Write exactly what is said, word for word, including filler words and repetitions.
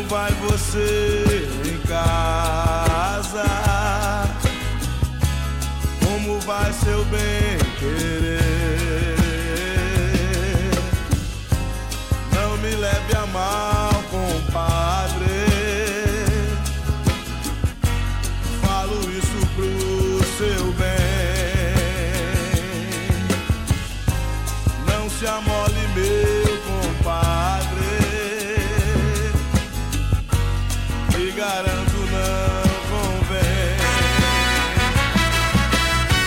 vai você em casa? Como vai seu bem querer? Não me leve a mal, compadre. Falo isso pro seu bem. Não se amole, meu compadre. Te garanto, não